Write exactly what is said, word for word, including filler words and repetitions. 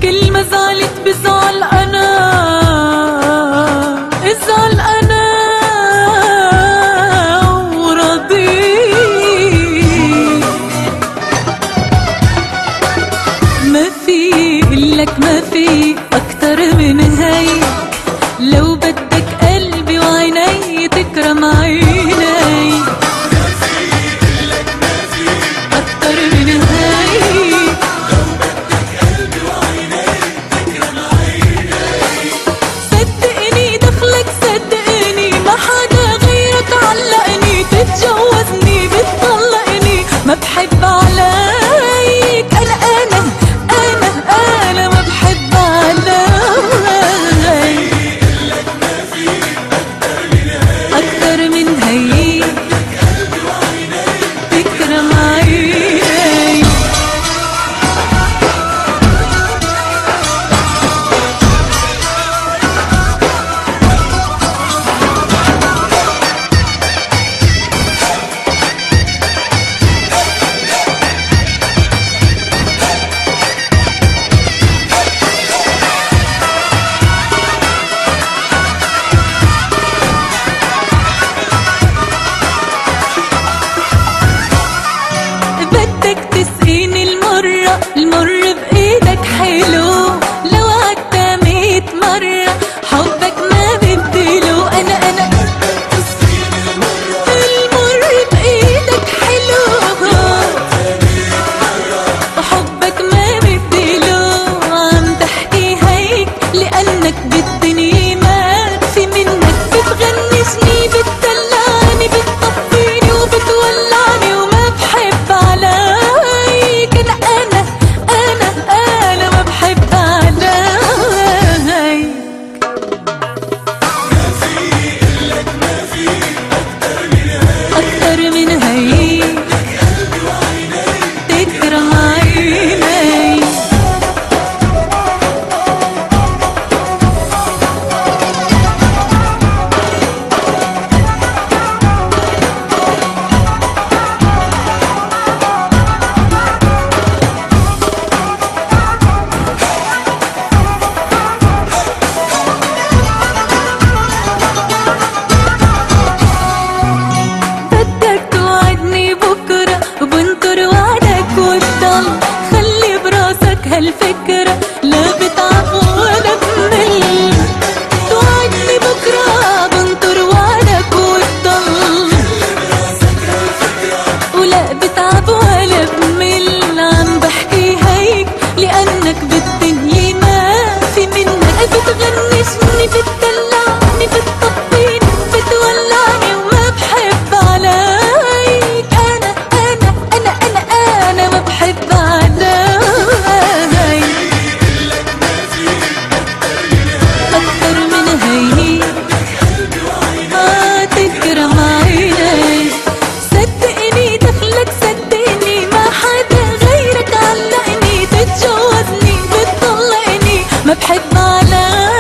كل ما زعلت بزعل أنا، ازعل أنا وراضيك. ما في إلك ما في أكتر من هيك، لو بدك قلبي وعيني تكرم عيني. ما في إلك ما في أكتر من هيك، لو بدك قلبي وعيني تكرم عيني. صدقني دخلك صدقني، ما حدا غيرك علقني. تتجوزني بتطلقني، ما بحب عليك. أنا أنا أنا أنا ما بحب عليك. أكتر من هيك تكرم عيني. بدك تسقيني المرة، المر بإيدك حلو. لو عدت ميت مرة حبك ما بديله. أنا أنا المر بإيدك حلو، وحبك ما بديله. عم تحكي هيك لأنك بالدنيا ما في منك. بتغنشني بتدلعني بتطفيني وبتولعني، وما بحب عليك. أنا أنا أنا أنا ما بحب عليك. ما في إلك ما في أكتر من هيك، أكتر من هيك قلبي وعيني تكرم عيني. بدك توعدني بكرة وبنطر وعدك وتضل. خلي براسك هالفكرة، لا بتعب ولا بمل. توعدني بكرة بنطر وعدك وتضل، ولا بتعب ولا بمل. عم بحكي هيك لأنك بالدنيا ما في منك. بتغنشني بتدلعني بتطفيني بتولعني، وما بحب عليك. أنا أنا أنا أنا أنا ما بحب عليك. أكتر من هيك آه تكرم عيني. صدقني دخلك صدقني، ما حدا غيرك علقني. تتجوزني بتطلقني، ما بحب عليك.